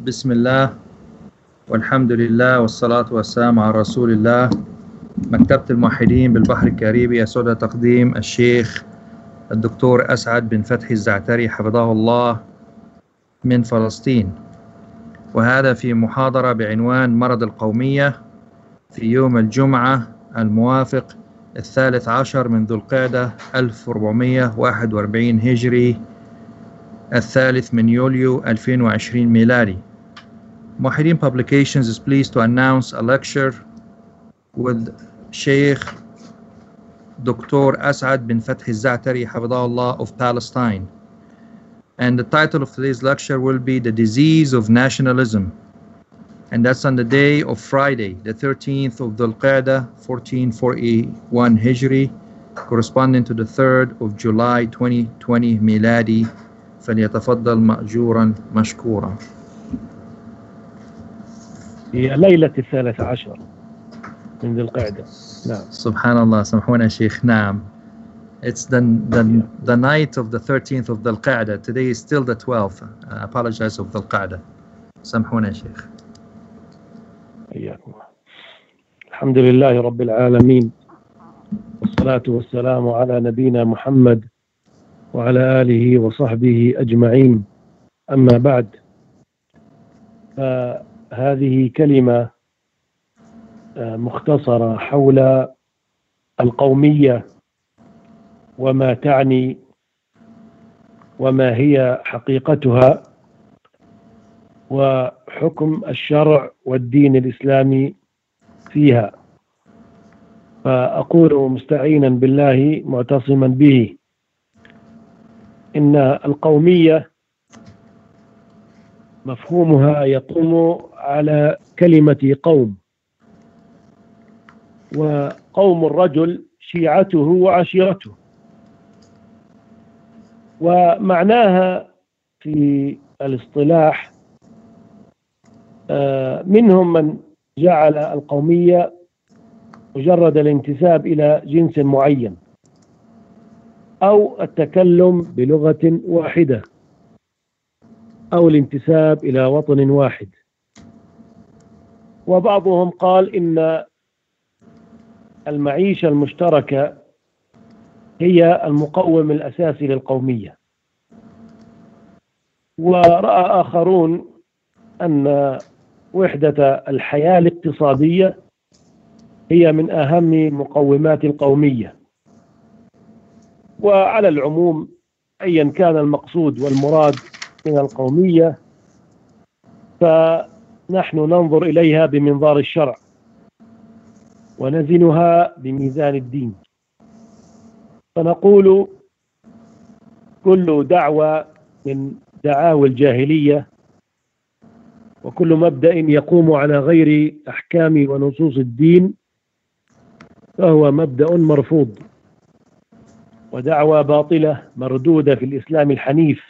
بسم الله والحمد لله والصلاة والسلام على رسول الله. مكتبة الموحدين بالبحر الكاريبي يسعدها تقديم الشيخ الدكتور أسعد بن فتحي الزعتري حفظه الله من فلسطين، وهذا في محاضرة بعنوان مرض القومية في يوم الجمعة الموافق 13 من ذو القعدة 1441 هجري، 3 من يوليو 2020 ميلادي. Muhyiddin Publications is pleased to announce a lecture with Sheikh Dr. As'ad bin Fathi al-Za'tari Hafidhahullah of Palestine. And the title of today's lecture will be The Disease of Nationalism. And that's on the day of Friday, the 13th of Dhul Qa'dah, 1441 Hijri, corresponding to the 3rd of July 2020 Miladi. فليتفضل مأجورا مشكورا. هي ليلة 13 من ذي القعدة. نعم. سبحان الله. سامحونا يا شيخ. نعم. It's the night of the 13th of Dhul Qa'dah. Today is still the 12th. I apologize of Dhul Qa'dah. سامحونا يا شيخ. إياكم. الحمد لله رب العالمين، والصلاة والسلام على نبينا محمد وعلى آله وصحبه أجمعين. أما بعد، فهذه كلمة مختصرة حول القومية وما تعني وما هي حقيقتها وحكم الشرع والدين الإسلامي فيها. فأقول مستعينا بالله معتصما به إن القومية مفهومها يقوم على كلمة قوم، وقوم الرجل شيعته وعشيرته، ومعناها في الاصطلاح منهم من جعل القومية مجرد الانتساب إلى جنس معين أو التكلم بلغة واحدة أو الانتساب إلى وطن واحد، وبعضهم قال إن المعيشة المشتركة هي المقوم الأساسي للقومية، ورأى آخرون أن وحدة الحياة الاقتصادية هي من أهم مقومات القومية. وعلى العموم أيا كان المقصود والمراد من القومية، فنحن ننظر إليها بمنظار الشرع ونزنها بميزان الدين، فنقول كل دعوة من دعاوى الجاهلية وكل مبدأ يقوم على غير أحكام ونصوص الدين فهو مبدأ مرفوض ودعوى باطلة مردودة في الإسلام الحنيف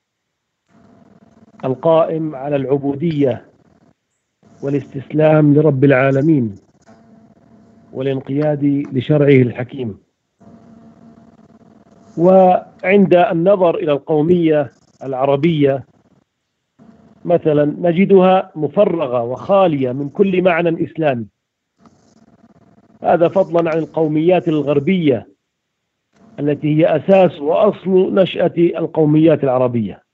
القائم على العبودية والاستسلام لرب العالمين والانقياد لشرعه الحكيم. وعند النظر إلى القومية العربية مثلا نجدها مفرغة وخالية من كل معنى إسلامي، هذا فضلا عن القوميات الغربية التي هي أساس وأصل نشأة القوميات العربية.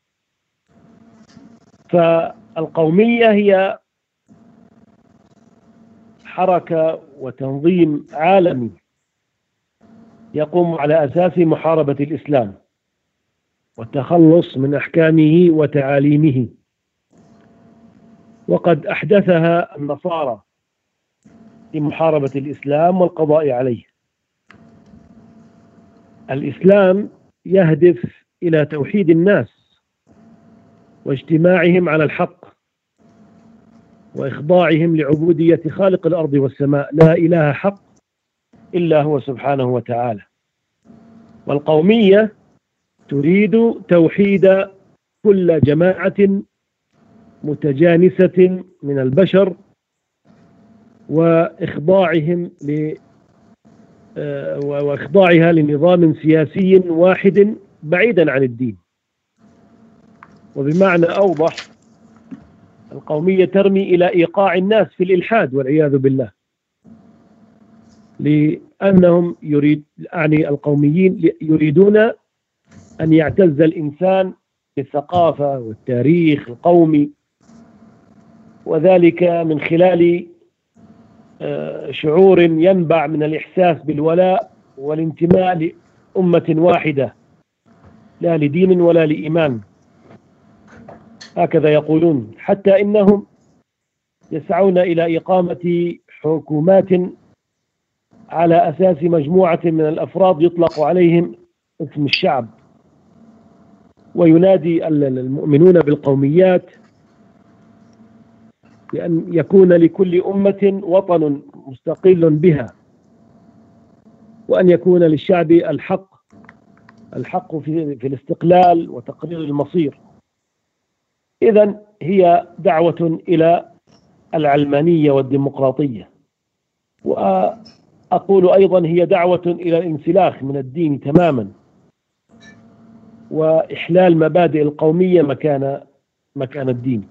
فالقومية هي حركة وتنظيم عالمي يقوم على أساس محاربة الإسلام والتخلص من أحكامه وتعاليمه، وقد أحدثها النصارى لمحاربة الإسلام والقضاء عليه. الإسلام يهدف إلى توحيد الناس واجتماعهم على الحق وإخضاعهم لعبودية خالق الأرض والسماء، لا إله حق إلا هو سبحانه وتعالى. والقومية تريد توحيد كل جماعة متجانسة من البشر وإخضاعها لنظام سياسي واحد بعيدا عن الدين. وبمعنى أوضح، القومية ترمي إلى إيقاع الناس في الإلحاد والعياذ بالله، لأنهم القوميين يريدون أن يعتز الإنسان بالثقافة والتاريخ القومي، وذلك من خلال شعور ينبع من الإحساس بالولاء والانتماء لأمة واحدة لا لدين ولا لإيمان، هكذا يقولون. حتى إنهم يسعون إلى إقامة حكومات على أساس مجموعة من الأفراد يطلق عليهم اسم الشعب، وينادي المؤمنون بالقوميات بأن يكون لكل أمة وطن مستقل بها، وأن يكون للشعب الحق في الاستقلال وتقرير المصير. إذن هي دعوة إلى العلمانية والديمقراطية، وأقول أيضا هي دعوة إلى الانسلاخ من الدين تماما، وإحلال مبادئ القومية مكان الدين.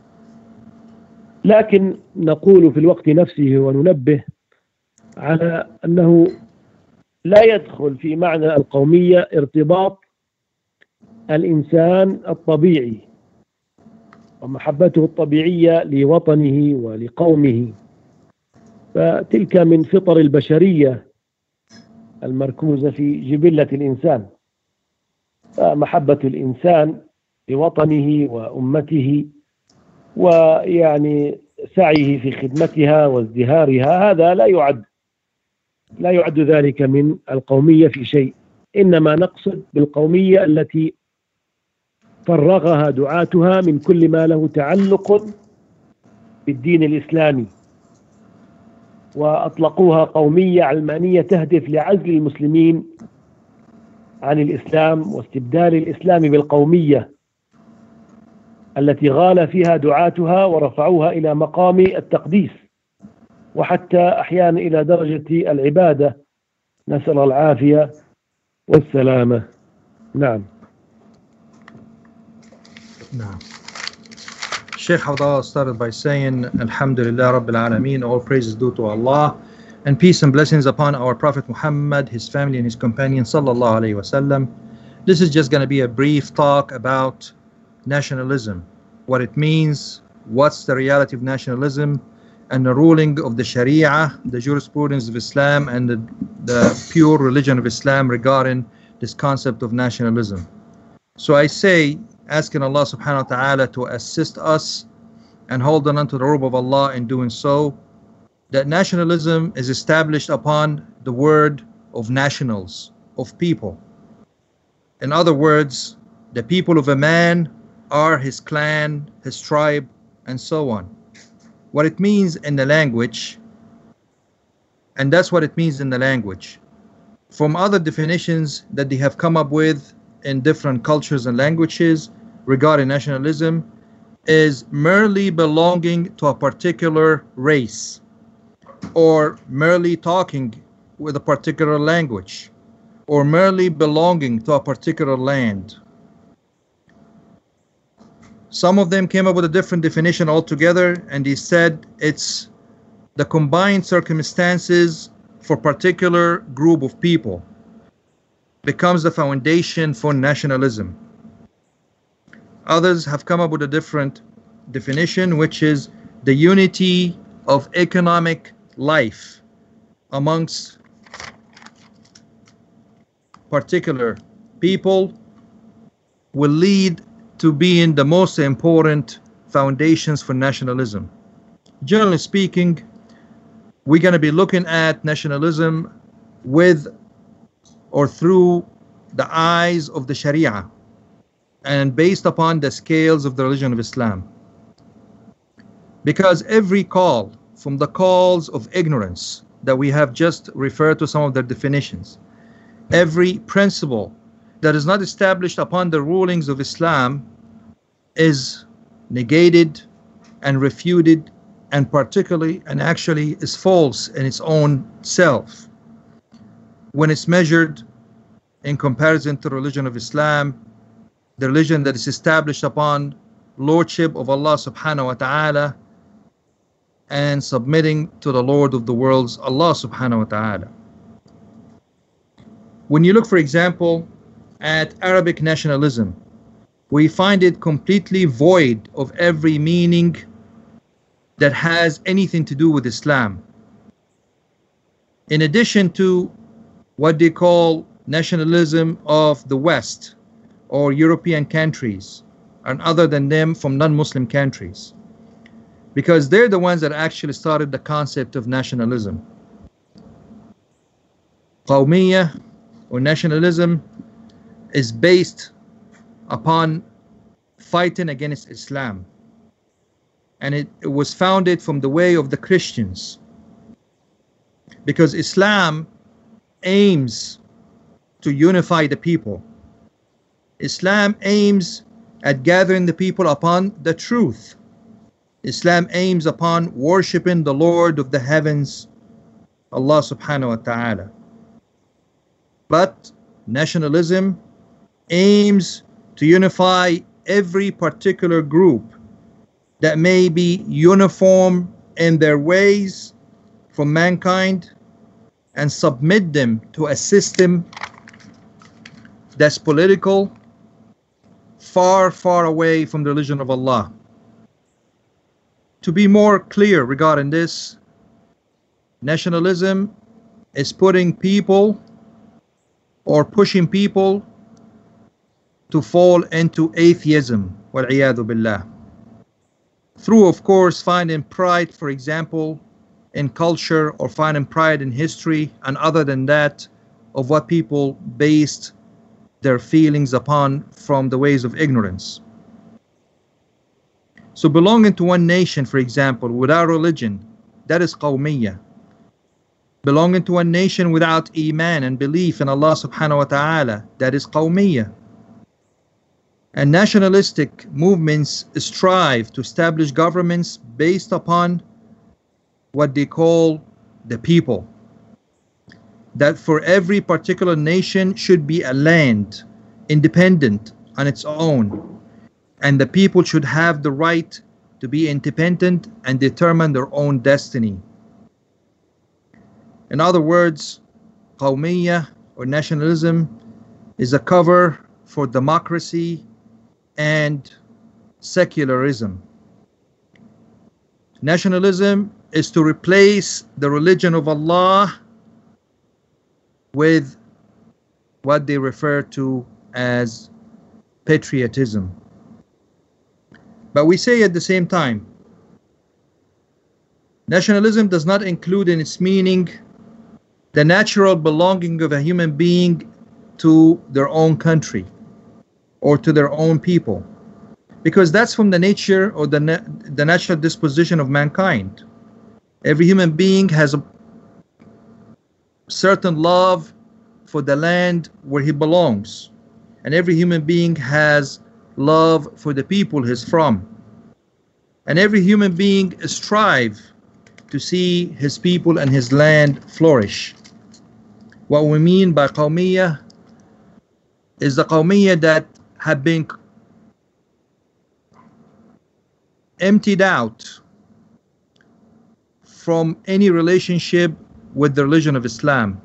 لكن نقول في الوقت نفسه وننبه على أنه لا يدخل في معنى القومية ارتباط الإنسان الطبيعي ومحبته الطبيعية لوطنه ولقومه، فتلك من فطر البشرية المركوزة في جبلة الإنسان، فمحبة الإنسان لوطنه وأمته ويعني سعيه في خدمتها وازدهارها، هذا لا يعد ذلك من القومية في شيء. إنما نقصد بالقومية التي فرغها دعاتها من كل ما له تعلق بالدين الإسلامي، وأطلقوها قومية علمانية تهدف لعزل المسلمين عن الإسلام واستبدال الإسلام بالقومية التي غال فيها دعاتها ورفعوها إلى مقام التقديس، وحتى أحيانا إلى درجة العبادة، نسأل العافية والسلامة. نعم. Sheikh Hawdallah started by saying, Alhamdulillah Rabbil Alameen, all praise is due to Allah, and peace and blessings upon our Prophet Muhammad, his family and his companions, sallallahu alayhi wasallam. This is just going to be a brief talk about nationalism, what it means, what's the reality of nationalism, and the ruling of the Sharia, the jurisprudence of Islam, and the pure religion of Islam regarding this concept of nationalism. So I say, asking Allah subhanahu wa ta'ala to assist us and holding on to the robe of Allah in doing so, that nationalism is established upon the word of nationals, of people. In other words, the people of a man are his clan, his tribe, and so on. What it means in the language, and that's what it means in the language. From other definitions that they have come up with in different cultures and languages regarding nationalism, is merely belonging to a particular race, or merely talking with a particular language, or merely belonging to a particular land. Some of them came up with a different definition altogether, and he said it's the combined circumstances for a particular group of people becomes the foundation for nationalism. Others have come up with a different definition, which is the unity of economic life amongst particular people will lead to being the most important foundations for nationalism. Generally speaking, we're going to be looking at nationalism with or through the eyes of the Sharia and based upon the scales of the religion of Islam. Because every call from the calls of ignorance that we have just referred to some of their definitions, every principle that is not established upon the rulings of Islam is negated and refuted, and particularly and actually is false in its own self when it's measured in comparison to the religion of Islam, the religion that is established upon lordship of Allah subhanahu wa ta'ala and submitting to the Lord of the worlds, Allah subhanahu wa ta'ala. When you look, for example, at Arabic nationalism, we find it completely void of every meaning that has anything to do with Islam. In addition to what they call nationalism of the West or European countries, and other than them from non-Muslim countries, because they're the ones that actually started the concept of nationalism. Qawmiyya or nationalism is based upon fighting against Islam, and it was founded from the way of the Christians, because Islam aims to unify the people. Islam aims at gathering the people upon the truth. Islam aims upon worshipping the Lord of the heavens, Allah subhanahu wa ta'ala. But nationalism aims to unify every particular group that may be uniform in their ways from mankind and submit them to a system that's political, far, far away from the religion of Allah. To be more clear regarding this, nationalism is putting people or pushing people to fall into atheism, wal-'iyadhu billah. Through, of course, finding pride, for example, in culture, or finding pride in history, and other than that, of what people based their feelings upon from the ways of ignorance. So belonging to one nation, for example, without religion, that is qawmiyya. Belonging to one nation without iman and belief in Allah subhanahu wa ta'ala, that is qawmiyya. And nationalistic movements strive to establish governments based upon what they call the people. That for every particular nation should be a land, independent on its own, and the people should have the right to be independent and determine their own destiny. In other words, qawmiyya or nationalism is a cover for democracy and secularism. Nationalism is to replace the religion of Allah with what they refer to as patriotism. But we say at the same time, nationalism does not include in its meaning the natural belonging of a human being to their own country or to their own people, because that's from the nature or the natural disposition of mankind. Every human being has a certain love for the land where he belongs, and every human being has love for the people he's from, and every human being strives to see his people and his land flourish. What we mean by qawmiyya is the qawmiyya that have been emptied out from any relationship with the religion of Islam.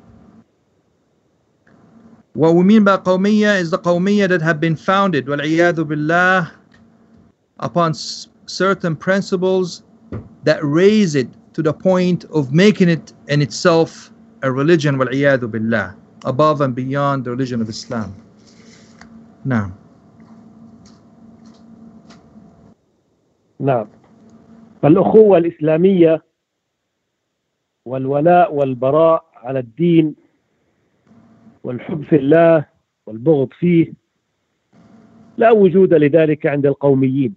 What we mean by qawmiyya is the qawmiyya that have been founded, wal-'iyadhu billah, upon certain principles that raise it to the point of making it in itself a religion, wal-'iyadhu billah, above and beyond the religion of Islam. Now. نعم. فالأخوة الإسلامية والولاء والبراء على الدين والحب في الله والبغض فيه لا وجود لذلك عند القوميين،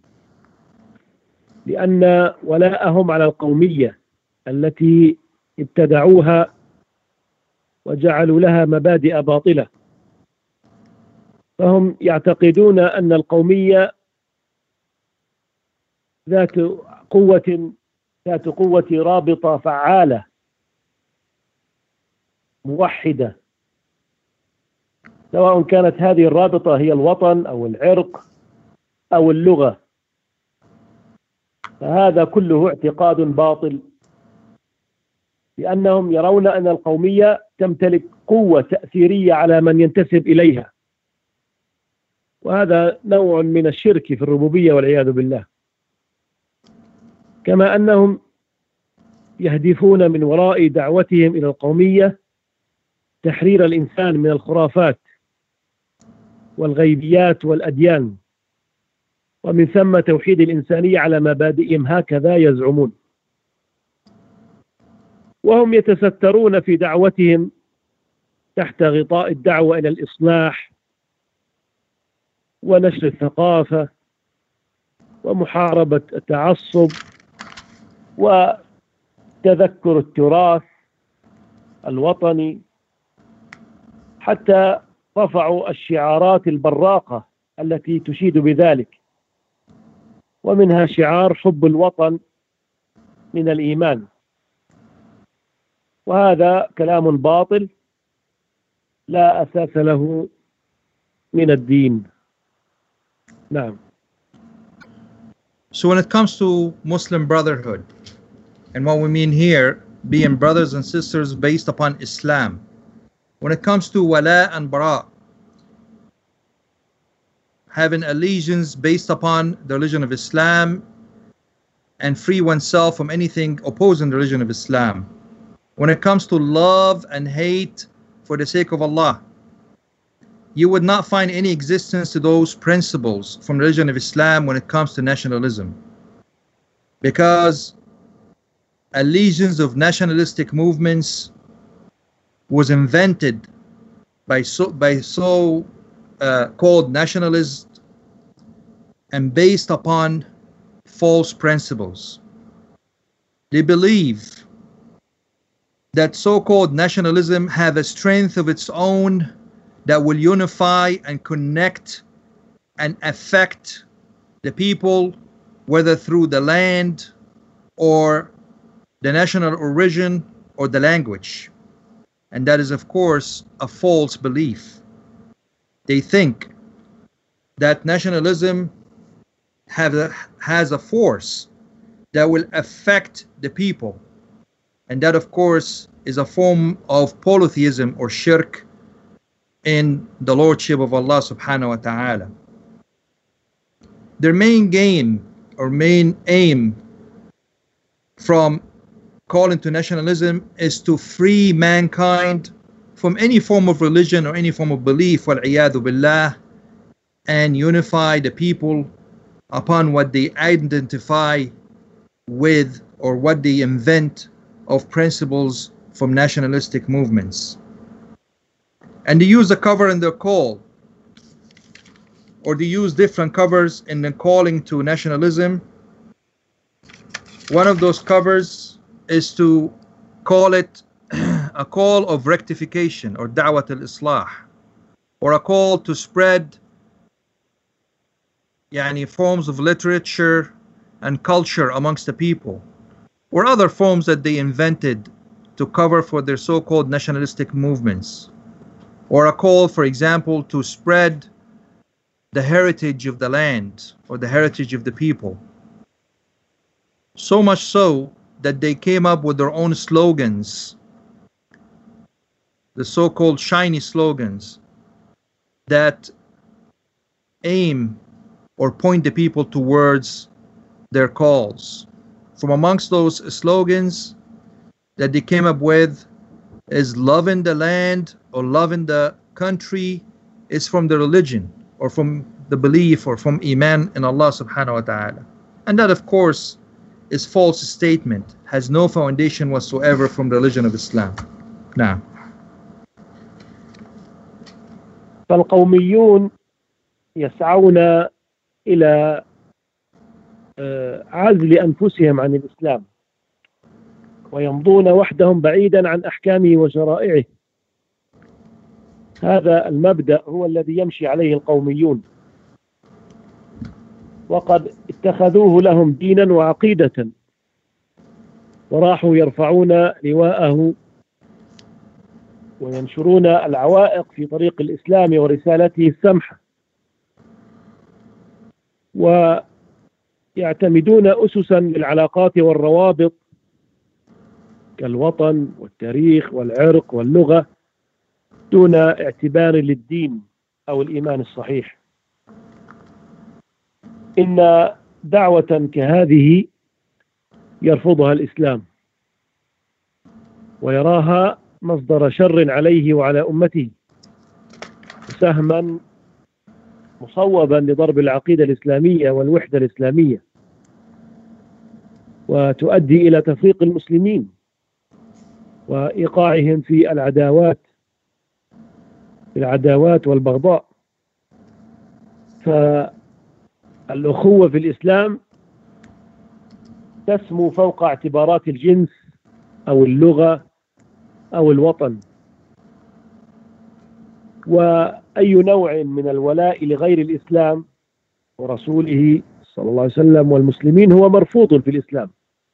لأن ولاءهم على القومية التي ابتدعوها وجعلوا لها مبادئ باطلة، فهم يعتقدون أن القومية ذات قوة رابطة فعالة موحدة، سواء كانت هذه الرابطة هي الوطن أو العرق أو اللغة فهذا كله اعتقاد باطل، لأنهم يرون أن القومية تمتلك قوة تأثيرية على من ينتسب إليها، وهذا نوع من الشرك في الربوبية والعياذ بالله. كما أنهم يهدفون من وراء دعوتهم إلى القومية تحرير الإنسان من الخرافات والغيبيات والأديان، ومن ثم توحيد الإنسانية على مبادئهم، هكذا يزعمون. وهم يتسترون في دعوتهم تحت غطاء الدعوة إلى الإصلاح ونشر الثقافة ومحاربة التعصب وتذكر التراث الوطني، حتى رفعوا الشعارات البراقة التي تشيد بذلك، ومنها شعار حب الوطن من الإيمان. وهذا كلام باطل لا أساس له من الدين. نعم. So when it comes to Muslim brotherhood, and what we mean here, being brothers and sisters based upon Islam, when it comes to wala and bara, having allegiance based upon the religion of Islam and free oneself from anything opposing the religion of Islam, when it comes to love and hate for the sake of Allah, you would not find any existence to those principles from the religion of Islam when it comes to nationalism. Because allegiance of nationalistic movements was invented by so-called nationalists and based upon false principles. They believe that so-called nationalism have a strength of its own that will unify and connect and affect the people, whether through the land or the national origin or the language. And that is, of course, a false belief. They think that nationalism has a force that will affect the people. And that, of course, is a form of polytheism or shirk in the lordship of Allah subhanahu wa ta'ala. Their main game or main aim from calling to nationalism is to free mankind from any form of religion or any form of belief, wal-'iyadhu billah, and unify the people upon what they identify with or what they invent of principles from nationalistic movements. And they use the cover in their call, or they use different covers in the calling to nationalism. One of those covers is to call it a call of rectification or da'wat al-islah, or a call to spread forms of literature and culture amongst the people, or other forms that they invented to cover for their so-called nationalistic movements, or a call, for example, to spread the heritage of the land or the heritage of the people. So much so that they came up with their own slogans, the so-called shiny slogans that aim or point the people towards their calls. From amongst those slogans that they came up with is loving the land or loving the country is from the religion or from the belief or from iman in Allah subhanahu wa ta'ala. And that, of course, is false statement, has no foundation whatsoever from the religion of Islam. Now, فالقوميون يسعون إلى عزل أنفسهم عن الإسلام، ويمضون وحدهم بعيدا عن أحكامه وشرائعه. هذا المبدأ هو الذي يمشي عليه القوميون، وقد اتخذوه لهم دينا وعقيدة، وراحوا يرفعون لواءه وينشرون العوائق في طريق الإسلام ورسالته السمحة. يعتمدون أسسا للعلاقات والروابط كالوطن والتاريخ والعرق واللغة دون اعتبار للدين أو الإيمان الصحيح. إن دعوة كهذه يرفضها الإسلام ويراها مصدر شر عليه وعلى أمته، سهما مصوبا لضرب العقيدة الإسلامية والوحدة الإسلامية، وتؤدي إلى تفريق المسلمين وإيقاعهم في العداوات والبغضاء. فالأخوة في الإسلام تسمو فوق اعتبارات الجنس أو اللغة أو الوطن، وأي نوع من الولاء لغير الإسلام ورسوله صلى الله عليه وسلم والمسلمين هو مرفوض في الإسلام.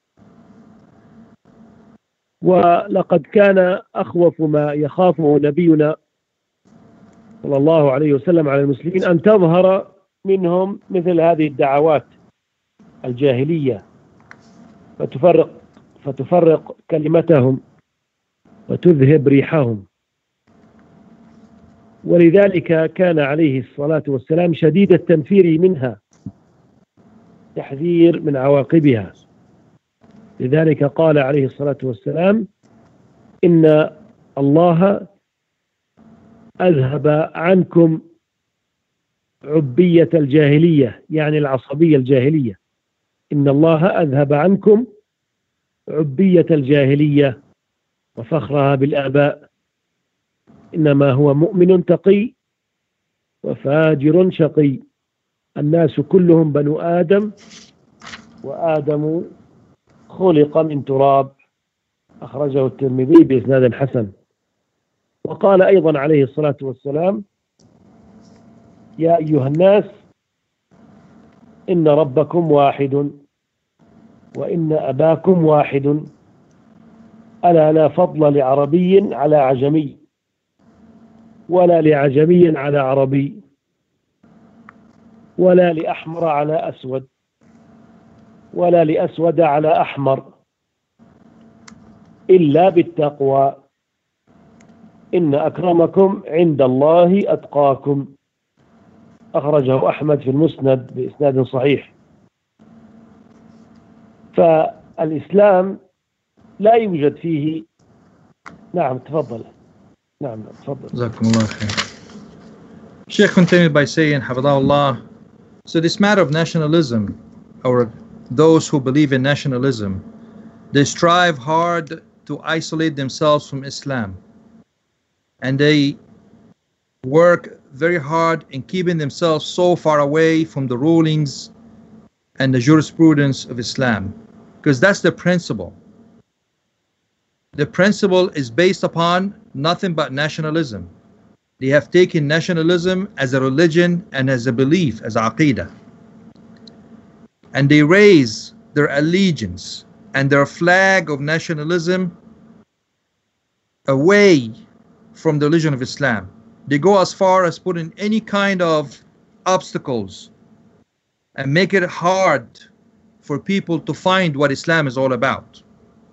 ولقد كان أخوف ما يخافه نبينا صلى الله عليه وسلم على المسلمين أن تظهر منهم مثل هذه الدعوات الجاهلية فتفرق كلمتهم وتذهب ريحهم. ولذلك كان عليه الصلاة والسلام شديد التنفير منها، تحذير من عواقبها. لذلك قال عليه الصلاة والسلام: إن الله أذهب عنكم عبية الجاهلية، يعني العصبية الجاهلية. إن الله أذهب عنكم عبية الجاهلية وفخرها بالآباء، إنما هو مؤمن تقي وفاجر شقي، الناس كلهم بنو آدم وآدم خلق من تراب. أخرجه الترمذي بإسناد حسن. وقال أيضا عليه الصلاة والسلام: يا أيها الناس إن ربكم واحد وإن أباكم واحد، ألا لا فضل لعربي على عجمي ولا لعجمي على عربي ولا لأحمر على أسود ولا لأسود على أحمر إلا بالتقوى، إن أكرمكم عند الله أتقاكم. أخرجه أحمد في المسند بإسناد صحيح. فالإسلام لا يوجد فيه. نعم تفضل. نعم تفضل. جزاكم الله خير. Sheikh continued by saying, Hafidahullah, so this matter of nationalism, or those who believe in nationalism, they strive hard to isolate themselves from Islam, and they work very hard in keeping themselves so far away from the rulings and the jurisprudence of Islam, because that's the principle. The principle is based upon nothing but nationalism. They have taken nationalism as a religion and as a belief, as a aqidah. And they raise their allegiance and their flag of nationalism away from the religion of Islam. They go as far as putting any kind of obstacles and make it hard for people to find what Islam is all about.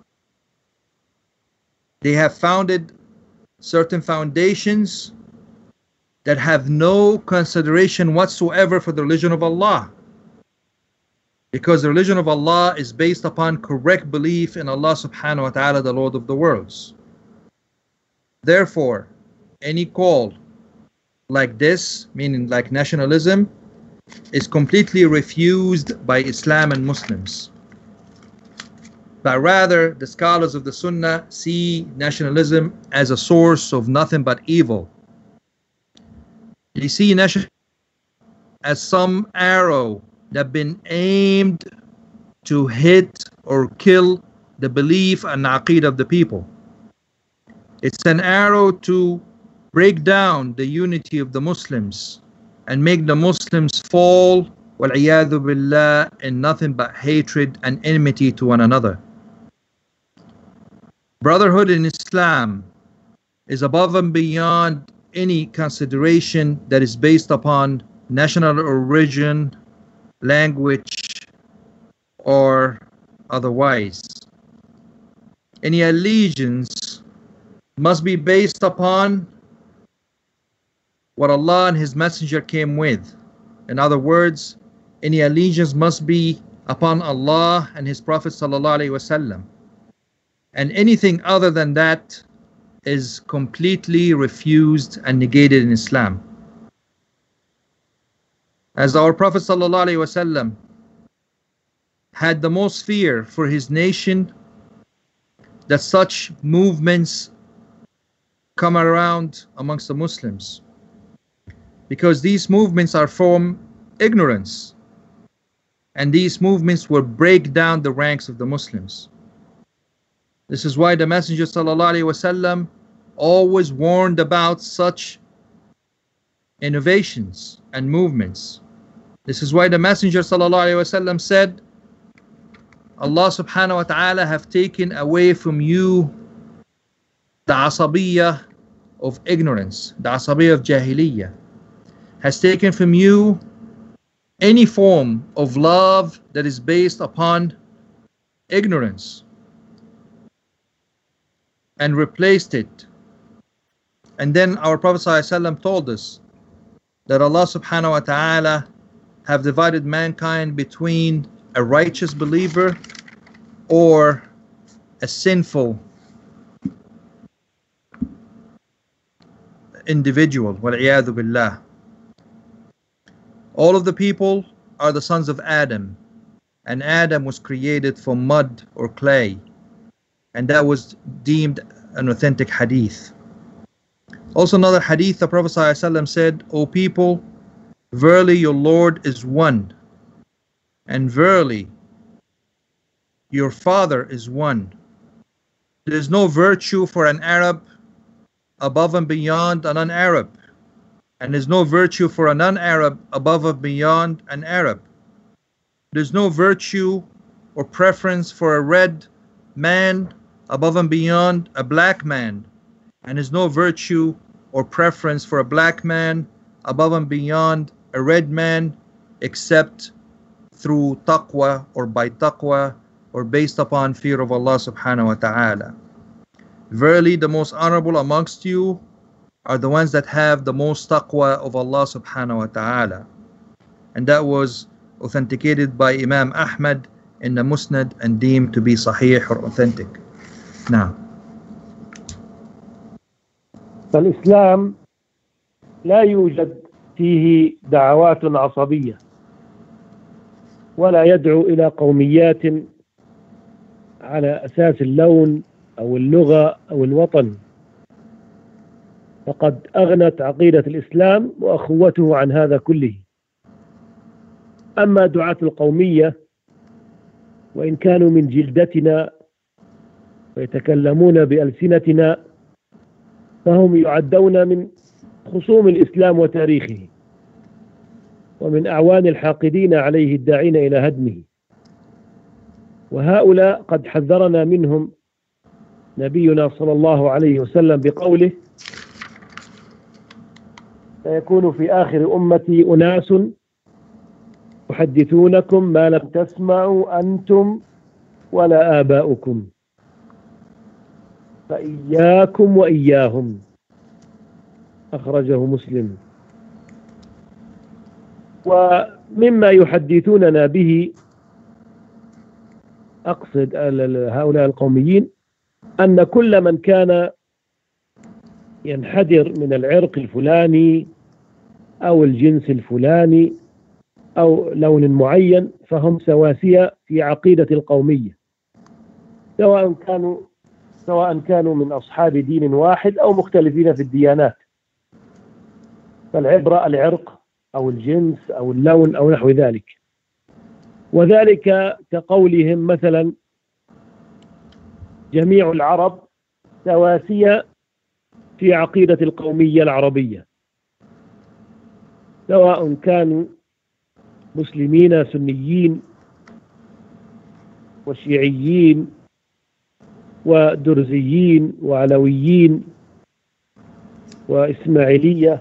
They have founded certain foundations that have no consideration whatsoever for the religion of Allah, because the religion of Allah is based upon correct belief in Allah subhanahu wa ta'ala, the Lord of the worlds. Therefore, any call like this, meaning like nationalism, is completely refused by Islam and Muslims. But rather, the scholars of the Sunnah see nationalism as a source of nothing but evil. They see nationalism as some arrow that been aimed to hit or kill the belief and aqeedah of the people. It's an arrow to break down the unity of the Muslims and make the Muslims fall, wal-iyadhu billah, in nothing but hatred and enmity to one another. Brotherhood in Islam is above and beyond any consideration that is based upon national origin, language, or otherwise. Any allegiance must be based upon what Allah and His Messenger came with. In other words, any allegiance must be upon Allah and His Prophet ﷺ. And anything other than that is completely refused and negated in Islam. As our Prophet ﷺ had the most fear for his nation that such movements come around amongst the Muslims, because these movements are from ignorance, and these movements will break down the ranks of the Muslims. This is why the Messenger ﷺ always warned about such innovations and movements. This is why the Messenger ﷺ said, Allah subhanahu wa ta'ala have taken away from you the asabiyyah of ignorance, the asabiyyah of jahiliyyah, has taken from you any form of love that is based upon ignorance, and replaced it. And then our Prophet ﷺ told us that Allah subhanahu wa ta'ala have divided mankind between a righteous believer or a sinful individual. Wal-'iyadhu billah. All of the people are the sons of Adam, and Adam was created from mud or clay, and that was deemed an authentic hadith. Also another hadith, the Prophet ﷺ said, O people, verily your Lord is one, and verily your Father is one. There is no virtue for an Arab above and beyond a non-Arab, and there is no virtue for a non-Arab above and beyond an Arab. There is no virtue or preference for a red man above and beyond a black man, and there is no virtue or preference for a black man above and beyond a red man, except through taqwa or by taqwa or based upon fear of Allah subhanahu wa ta'ala. Verily the most honorable amongst you are the ones that have the most taqwa of Allah subhanahu wa ta'ala. And that was authenticated by Imam Ahmad in the Musnad and deemed to be sahih or authentic. Now, فالإسلام لا يوجد فيه دعوات عصبية، ولا يدعو إلى قوميات على أساس اللون أو اللغة أو الوطن، فقد أغنت عقيدة الإسلام وأخوته عن هذا كله. أما دعاة القومية وإن كانوا من جلدتنا ويتكلمون بألسنتنا، فهم يعدون من خصوم الإسلام وتاريخه، ومن أعوان الحاقدين عليه الداعين إلى هدمه. وهؤلاء قد حذرنا منهم نبينا صلى الله عليه وسلم بقوله: سيكون في آخر أمتي أناس يحدثونكم ما لم تسمعوا أنتم ولا آباؤكم فإياكم وإياهم. أخرجه مسلم. ومما يحدثوننا به، أقصد هؤلاء القوميين، أن كل من كان ينحدر من العرق الفلاني أو الجنس الفلاني أو لون معين فهم سواسية في عقيدة القومية، سواء كانوا من أصحاب دين واحد أو مختلفين في الديانات. فالعبرة العرق أو الجنس أو اللون أو نحو ذلك. وذلك كقولهم مثلا: جميع العرب سواسية في عقيدة القومية العربية، سواء كانوا مسلمين سنيين وشيعيين ودرزيين وعلويين وإسماعيلية،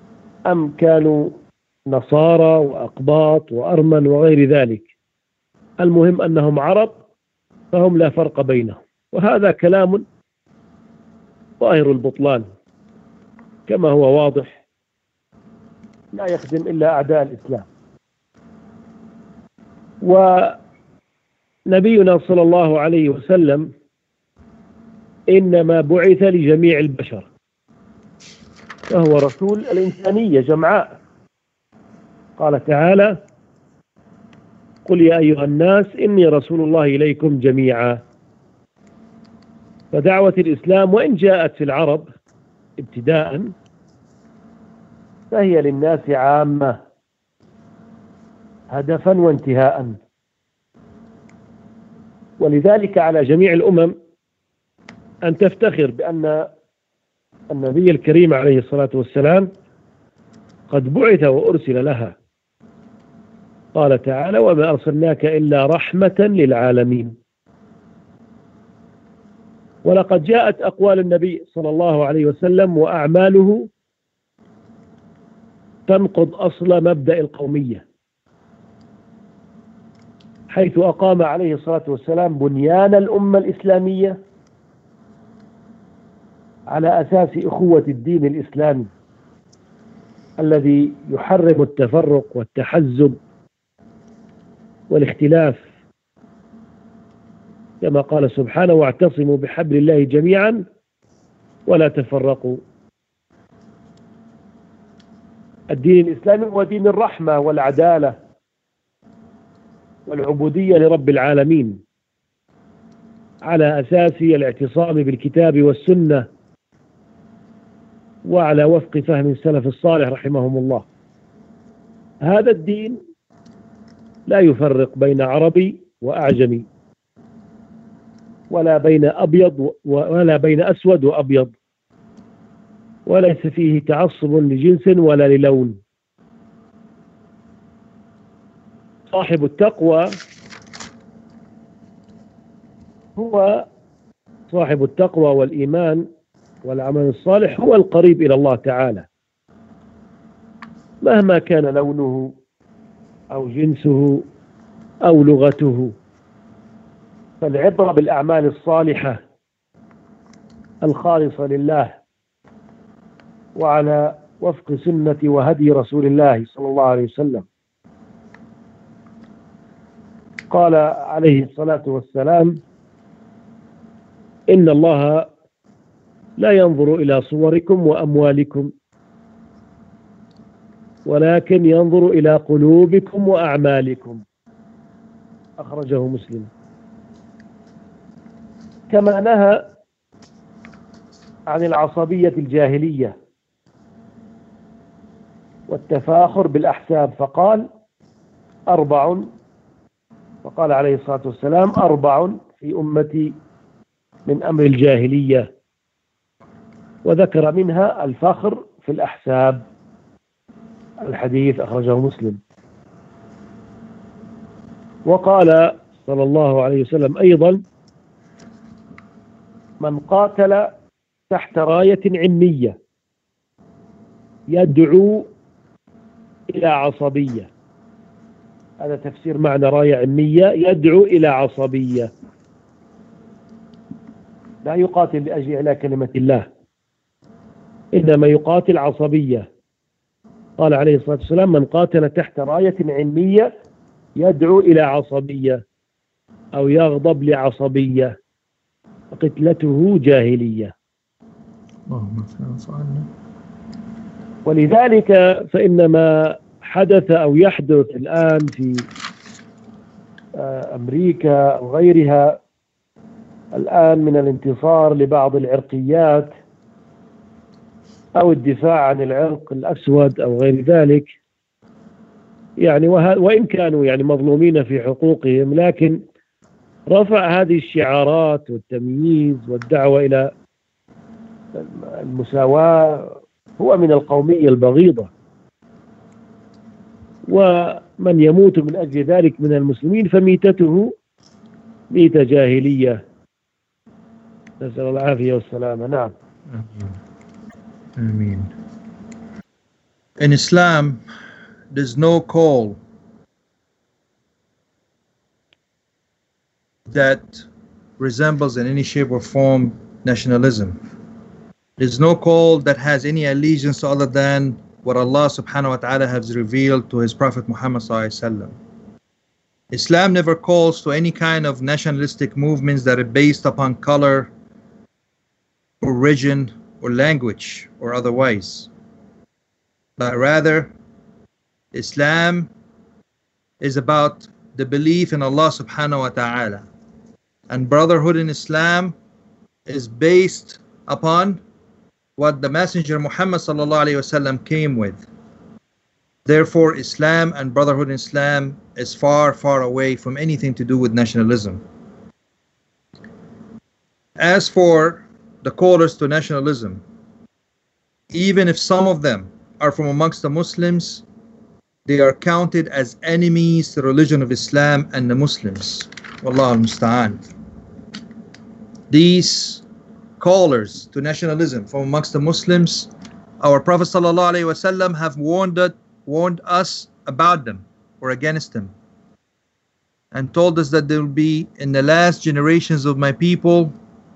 أم كانوا نصارى وأقباط وأرمن وغير ذلك. المهم أنهم عرب فهم لا فرق بينهم، وهذا كلام ظاهر البطلان كما هو واضح، لا يخدم إلا أعداء الإسلام. ونبينا صلى الله عليه وسلم إنما بعث لجميع البشر، فهو رسول الإنسانية جمعاء. قال تعالى: قل يا أيها الناس إني رسول الله إليكم جميعا. فدعوة الإسلام وإن جاءت في العرب ابتداء فهي للناس عامة هدفا وانتهاء، ولذلك على جميع الأمم أن تفتخر بأن النبي الكريم عليه الصلاة والسلام قد بعث وأرسل لها. قال تعالى: وما أرسلناك إلا رحمة للعالمين. ولقد جاءت أقوال النبي صلى الله عليه وسلم وأعماله تنقض أصل مبدأ القومية، حيث أقام عليه الصلاة والسلام بنيان الأمة الإسلامية على أساس أخوة الدين الإسلامي الذي يحرم التفرق والتحزب والاختلاف، كما قال سبحانه: واعتصموا بحبل الله جميعا ولا تفرقوا. الدين الإسلامي هو دين الرحمة والعدالة والعبودية لرب العالمين، على أساس الاعتصام بالكتاب والسنة وعلى وفق فهم السلف الصالح رحمهم الله. هذا الدين لا يفرق بين عربي وأعجمي، ولا بين أبيض ولا بين أسود وأبيض، وليس فيه تعصب لجنس ولا للون. صاحب التقوى هو صاحب التقوى والإيمان والعمل الصالح هو القريب إلى الله تعالى، مهما كان لونه أو جنسه أو لغته. فالعبرة بالأعمال الصالحة الخالصة لله وعلى وفق سنة وهدي رسول الله صلى الله عليه وسلم. قال عليه الصلاة والسلام: إن الله لا ينظر إلى صوركم وأموالكم ولكن ينظر إلى قلوبكم وأعمالكم. أخرجه مسلم. كما نهى عن العصبية الجاهلية والتفاخر بالأحساب، فقال عليه الصلاة والسلام: 4 في أمتي من أمر الجاهلية، وذكر منها الفخر في الأحساب. الحديث أخرجه مسلم. وقال صلى الله عليه وسلم أيضا: من قاتل تحت راية علمية يدعو إلى عصبية. هذا تفسير معنى راية علمية، يدعو إلى عصبية، لا يقاتل لأجل إعلاء كلمة الله، إنما يقاتل عصبية. قال عليه الصلاة والسلام: من قاتل تحت راية علمية يدعو إلى عصبية أو يغضب لعصبية قتلته جاهلية. ولذلك فإن ما حدث أو يحدث الآن في أمريكا أو غيرها الآن من الانتصار لبعض العرقيات أو الدفاع عن العرق الأسود أو غير ذلك، يعني وإن كانوا يعني مظلومين في حقوقهم، لكن رفع هذه الشعارات والتمييز والدعوة إلى المساواة هو من القومية البغيضة، ومن يموت من أجل ذلك من المسلمين فميتته ميتة جاهلية، نسأل الله العافية والسلامة. نعم. Amen. In Islam, there's no call that resembles in any shape or form nationalism. There's no call that has any allegiance to other than what Allah subhanahu wa ta'ala has revealed to His Prophet Muhammad sallallahu alaihi wasallam. Islam never calls to any kind of nationalistic movements that are based upon color or religion or language or otherwise. But rather, Islam is about the belief in Allah subhanahu wa ta'ala. And brotherhood in Islam is based upon what the Messenger Muhammad sallallahu alaihi wasallam came with. Therefore, Islam and brotherhood in Islam is far, far away from anything to do with nationalism. As for the callers to nationalism, even if some of them are from amongst the Muslims, they are counted as enemies to the religion of Islam and the Muslims. Wallahu al-musta'an. These callers to nationalism from amongst the Muslims, our Prophet sallallahu alaihi wasallam have warned us about them or against them, and told us that there will be in the last generations of my people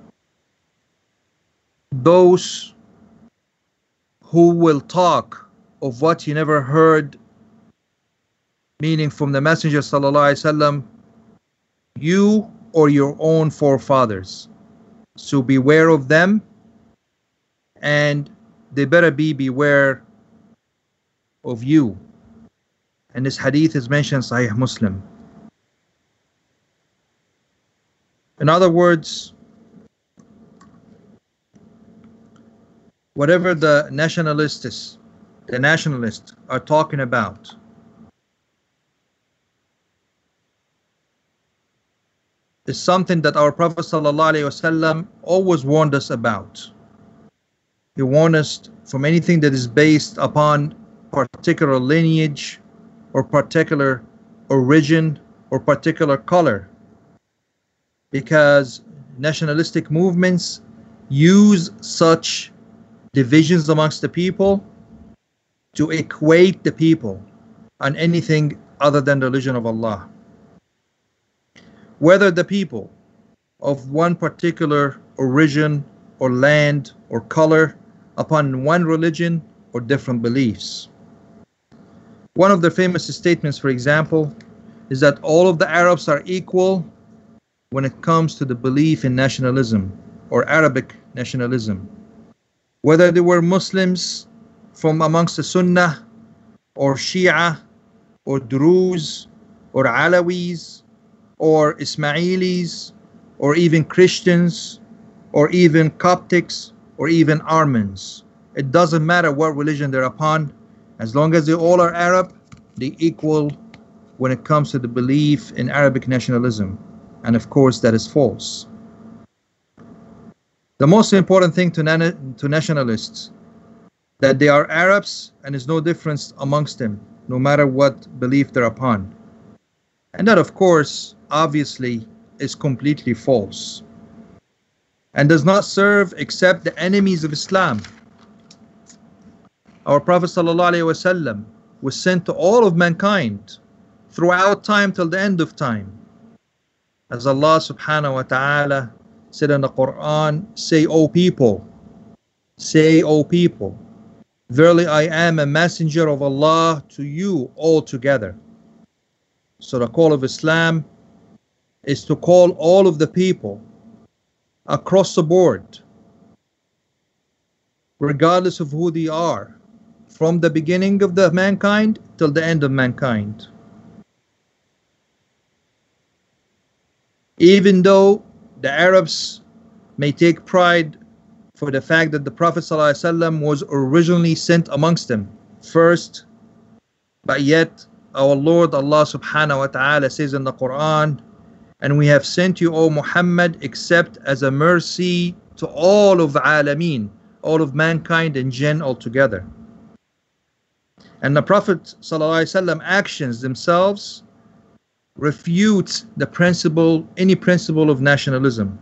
those who will talk of what you never heard, meaning from the Messenger sallallahu alaihi wasallam, you or your own forefathers. So beware of them, and they better beware of you. And this hadith is mentioned in Sahih Muslim. In other words, whatever the nationalists are talking about, is something that our Prophet ﷺ always warned us about. He warned us from anything that is based upon particular lineage or particular origin or particular color, because nationalistic movements use such divisions amongst the people to equate the people on anything other than the religion of Allah. Whether the people of one particular origin or land or color upon one religion or different beliefs. One of the famous statements, for example, is that all of the Arabs are equal when it comes to the belief in nationalism or Arabic nationalism. Whether they were Muslims from amongst the Sunnah or Shia or Druze or Alawis or Ismailis or even Christians or even Coptics or even Armenians. It doesn't matter what religion they're upon. As long as they all are Arab, they equal when it comes to the belief in Arabic nationalism. And of course, that is false. The most important thing to nationalists, that they are Arabs and there's no difference amongst them, no matter what belief they're upon. And that, of course, obviously is completely false and does not serve except the enemies of Islam. Our Prophet ﷺ was sent to all of mankind throughout time till the end of time. As Allah subhanahu wa ta'ala said in the Quran, say, O people, verily I am a messenger of Allah to you all together. So the call of Islam is to call all of the people across the board, regardless of who they are, from the beginning of the mankind till the end of mankind. Even though the Arabs may take pride for the fact that the Prophet ﷺ was originally sent amongst them first, but yet our Lord Allah subhanahu wa ta'ala says in the Quran, and we have sent you, O Muhammad, except as a mercy to all of the alameen, all of mankind and jinn altogether. And the Prophet ﷺ actions themselves refute the principle, any principle of nationalism.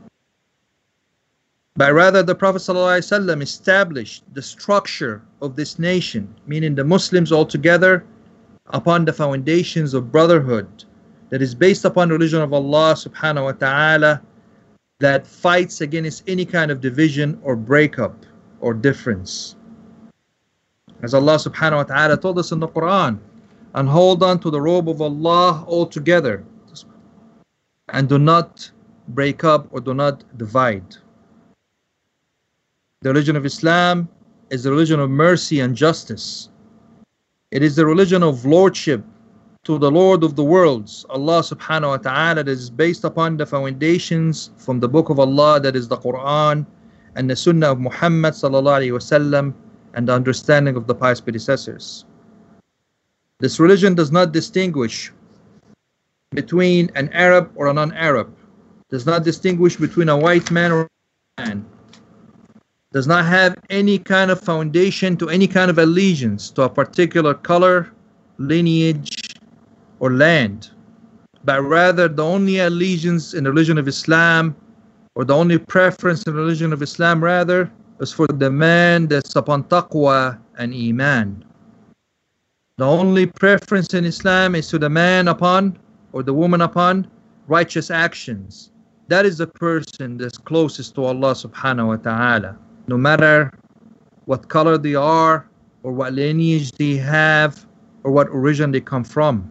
But rather the Prophet ﷺ established the structure of this nation, meaning the Muslims altogether, upon the foundations of brotherhood, that is based upon religion of Allah subhanahu wa ta'ala, that fights against any kind of division or breakup or difference. As Allah subhanahu wa ta'ala told us in the Quran, and hold on to the robe of Allah altogether, and do not break up or do not divide. The religion of Islam is the religion of mercy and justice. It is the religion of lordship to the Lord of the worlds, Allah subhanahu wa ta'ala, that is based upon the foundations from the book of Allah, that is the Quran, and the Sunnah of Muhammad sallallahu alaihi wasallam, and the understanding of the pious predecessors. This religion does not distinguish between an Arab or a non-Arab, does not distinguish between a white man or a man, does not have any kind of foundation to any kind of allegiance to a particular color, lineage, or land, but rather the only allegiance in the religion of Islam, or the only preference in the religion of Islam rather, is for the man that's upon taqwa and iman. The only preference in Islam is to the man upon, or the woman upon, righteous actions. That is the person that's closest to Allah subhanahu wa ta'ala, no matter what color they are, or what lineage they have, or what origin they come from.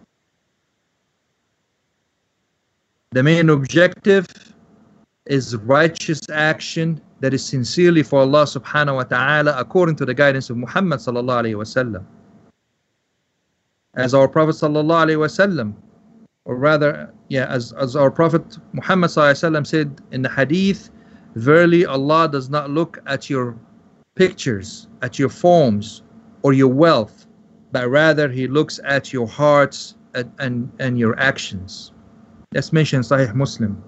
The main objective is righteous action that is sincerely for Allah subhanahu wa ta'ala, according to the guidance of Muhammad sallallahu alayhi wa sallam. As our Prophet sallallahu alaihi wasallam, or rather, as our Prophet Muhammad sallallahu alaihi wasallam said in the hadith, verily Allah does not look at your pictures, at your forms, or your wealth, but rather He looks at your hearts and your actions. That's mentioned in Sahih Muslim.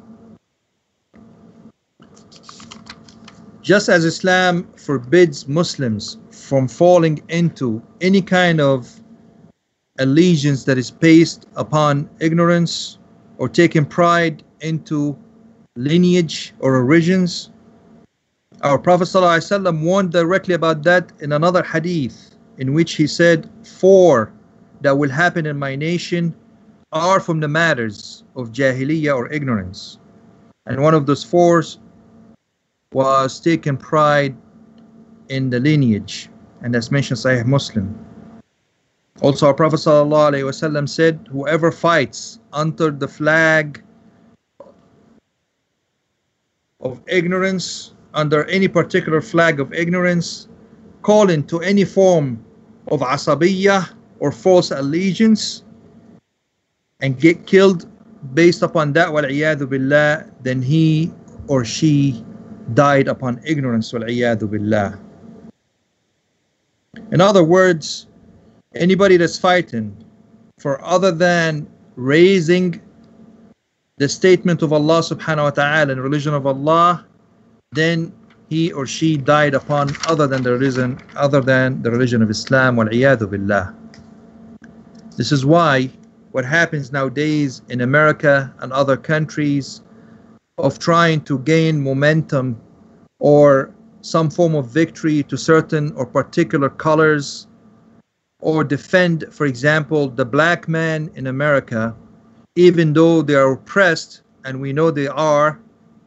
Just as Islam forbids Muslims from falling into any kind of allegiance that is based upon ignorance, or taking pride into lineage or origins, our Prophet ﷺ warned directly about that in another hadith, in which he said, 4 that will happen in my nation are from the matters of jahiliyyah or ignorance. And one of those 4 was taking pride in the lineage, and that's mentioned in Sahih Muslim. Also, our Prophet ﷺ said, whoever fights under the flag of ignorance, under any particular flag of ignorance, calling to any form of asabiyyah or false allegiance, and get killed based upon that, wal-iyadhu billah, then he or she died upon ignorance, wal-iyadhu billah. In other words, anybody that's fighting for other than raising the statement of Allah subhanahu wa ta'ala and religion of Allah, then he or she died upon other than the religion of Islam, wal-iyadhu billah. This is why what happens nowadays in America and other countries of trying to gain momentum or some form of victory to certain or particular colors, or defend, for example, the black man in America, even though they are oppressed, and we know they are,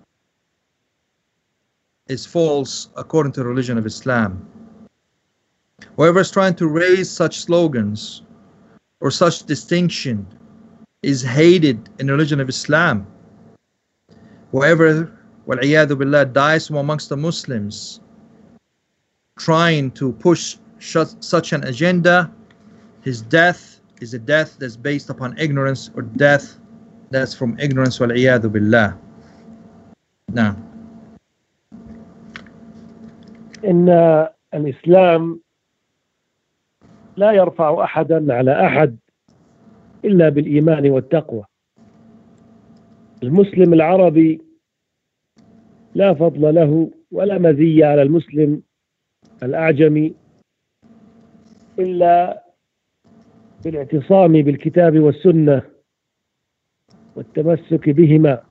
is false according to the religion of Islam. Whoever is trying to raise such slogans or such distinction is hated in the religion of Islam. Whoever, wal-iyadhu billah, dies from amongst the Muslims trying to push such an agenda, his death is a death that's based upon ignorance, or death that's from ignorance, wal-iyadhu billah. Now, إن الإسلام لا يرفع أحدا على أحد إلا بالإيمان والتقوى. المسلم العربي لا فضل له ولا مزية على المسلم الأعجمي إلا بالاعتصام بالكتاب والسنة والتمسك بهما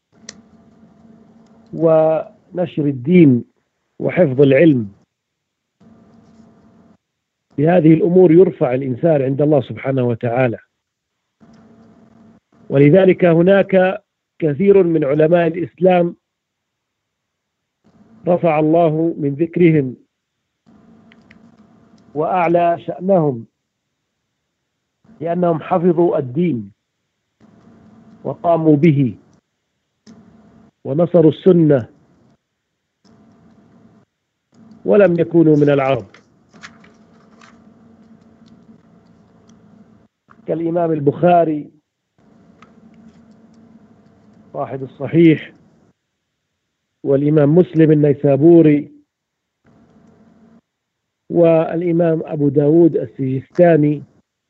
ونشر الدين وحفظ العلم. بهذه الأمور يرفع الإنسان عند الله سبحانه وتعالى. ولذلك هناك كثير من علماء الإسلام رفع الله من ذكرهم وأعلى شأنهم لأنهم حفظوا الدين وقاموا به ونصروا السنة ولم يكونوا من العرب، كالإمام البخاري صاحب الصحيح، والإمام مسلم النيسابوري، والإمام أبو داود السجستاني،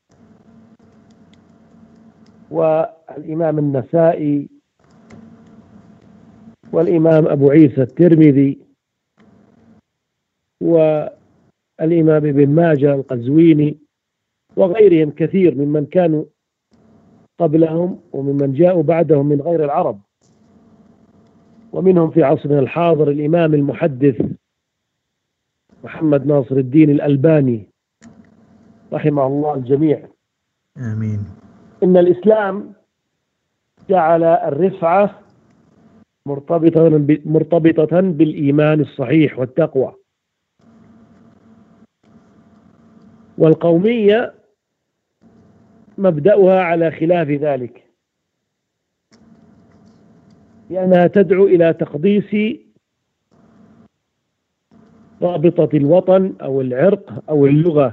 والإمام النسائي، والإمام أبو عيسى الترمذي، والإمام ابن ماجه القزويني، وغيرهم كثير ممن كانوا قبلهم وممن جاءوا بعدهم من غير العرب. ومنهم في عصرنا الحاضر الإمام المحدث محمد ناصر الدين الألباني رحمه الله الجميع. آمين. إن الإسلام جعل الرفعة مرتبطة بالإيمان الصحيح والتقوى، والقومية مبدأها على خلاف ذلك، لأنها تدعو إلى تقديس رابطة الوطن أو العرق أو اللغة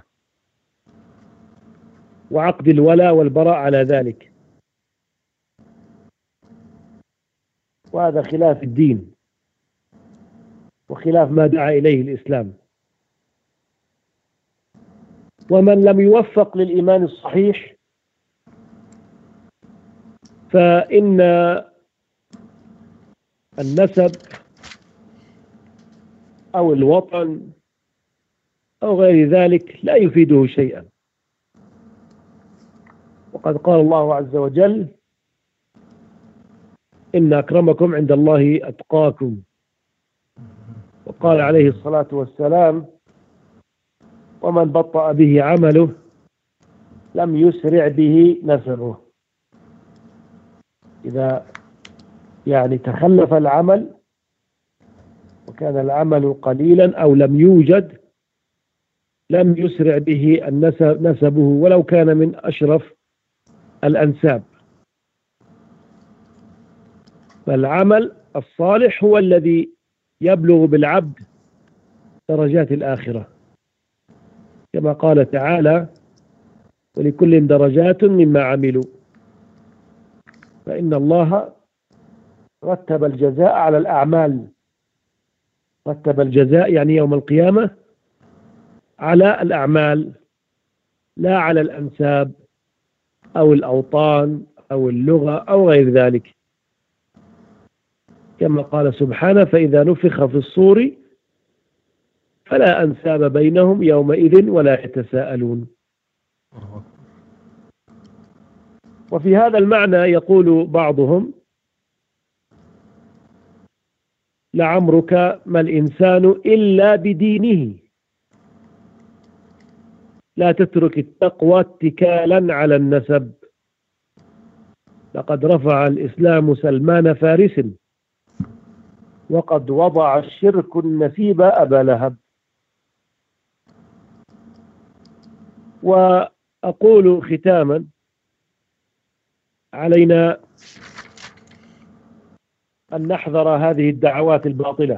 وعقد الولاء والبراء على ذلك، وهذا خلاف الدين وخلاف ما دعا إليه الإسلام. ومن لم يوفق للإيمان الصحيح فإن النسب أو الوطن أو غير ذلك لا يفيده شيئا. وقد قال الله عز وجل: إن أكرمكم عند الله أتقاكم. وقال عليه الصلاة والسلام: ومن بطأ به عمله لم يسرع به نسبه. إذا تخلف العمل وكان العمل قليلا أو لم يوجد لم يسرع به نسبه ولو كان من أشرف الأنساب. فالعمل الصالح هو الذي يبلغ بالعبد درجات الآخرة، كما قال تعالى: ولكل درجات مما عملوا. فإن الله رتب الجزاء على الأعمال، رتب الجزاء يوم القيامة على الأعمال لا على الأنساب أو الأوطان أو اللغة أو غير ذلك، كما قال سبحانه: فإذا نفخ في الصور فلا أنساب بينهم يومئذ ولا يتساءلون. وفي هذا المعنى يقول بعضهم: لعمرك ما الإنسان إلا بدينه، لا تترك التقوى اتكالا على النسب، لقد رفع الإسلام سلمان فارس وقد وضع الشرك النسيب أبا لهب. وأقول ختاما: علينا أن نحذر هذه الدعوات الباطلة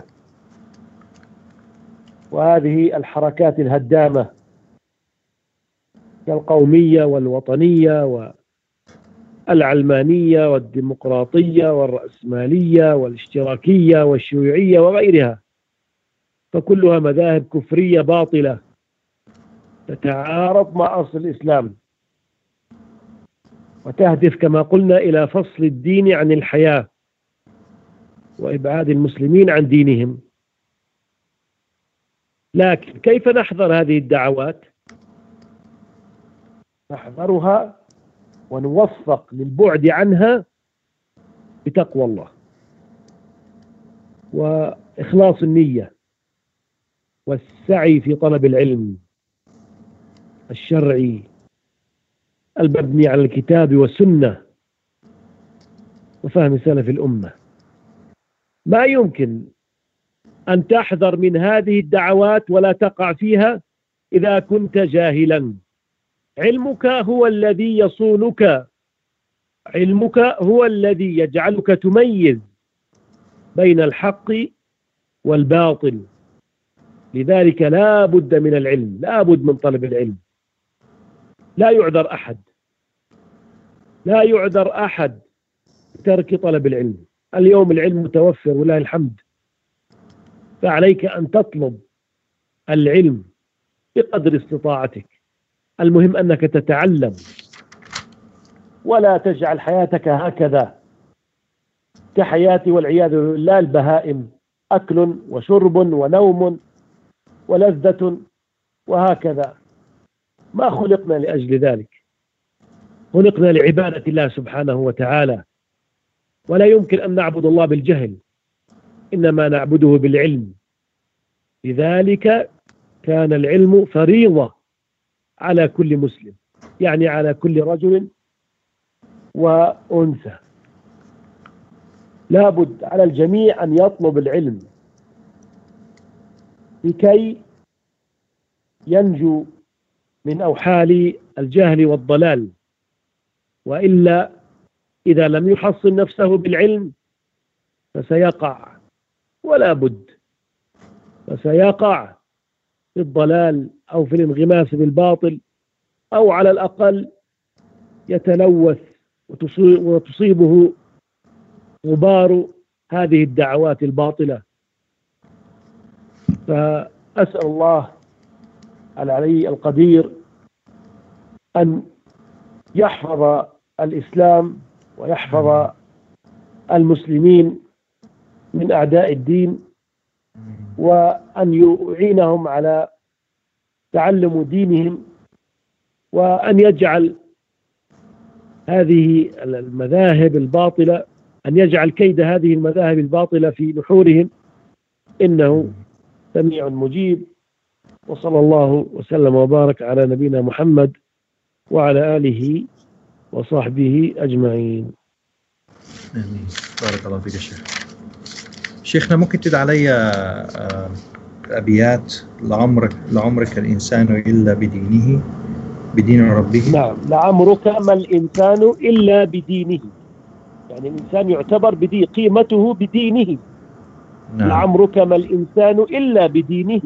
وهذه الحركات الهدامة كالقومية والوطنية والعلمانية والديمقراطية والرأسمالية والاشتراكية والشيوعية وغيرها، فكلها مذاهب كفرية باطلة تتعارض مع أصل الإسلام وتهدف كما قلنا إلى فصل الدين عن الحياة وإبعاد المسلمين عن دينهم. لكن كيف نحذر هذه الدعوات؟ نحذرها ونوفق للبعد عنها بتقوى الله وإخلاص النية والسعي في طلب العلم الشرعي المبني على الكتاب والسنة وفهم سلف الأمة. ما يمكن أن تحذر من هذه الدعوات ولا تقع فيها إذا كنت جاهلا. علمك هو الذي يصونك، علمك هو الذي يجعلك تميز بين الحق والباطل. لذلك لا بد من العلم، لا بد من طلب العلم. لا يعذر أحد، لا يعذر أحد بترك طلب العلم. اليوم العلم متوفر ولله الحمد، فعليك أن تطلب العلم بقدر استطاعتك. المهم أنك تتعلم، ولا تجعل حياتك هكذا كحياة والعياذ بالله البهائم، أكل وشرب ونوم ولذة وهكذا. ما خلقنا لأجل ذلك، خلقنا لعبادة الله سبحانه وتعالى، ولا يمكن أن نعبد الله بالجهل، إنما نعبده بالعلم. لذلك كان العلم فريضة على كل مسلم، يعني على كل رجل وأنثى. لابد على الجميع أن يطلب العلم لكي ينجو من أوحال الجهل والضلال. وإلا إذا لم يحصن نفسه بالعلم فسيقع، ولا بد، فسيقع في الضلال أو في الانغماس بالباطل، أو على الأقل يتلوث وتصيبه غبار هذه الدعوات الباطلة. فأسأل الله العلي القدير أن يحفظ الإسلام ويحفظ المسلمين من أعداء الدين، وأن يعينهم على تعلم دينهم، وأن يجعل هذه المذاهب الباطلة، أن يجعل كيد هذه المذاهب الباطلة في نحورهم، إنه سميع مجيب. وصلى الله وسلم وبارك على نبينا محمد وعلى آله وصحبه أجمعين. آمين. بارك الله فيك يا شيخ. شيخنا ممكن تدعي علي أبيات لعمرك الإنسان إلا بدينه، بدين ربه. نعم، لعمرك ما الإنسان إلا بدينه، يعني الإنسان يعتبر قيمته بدينه. نعم. لعمرك ما الإنسان إلا بدينه،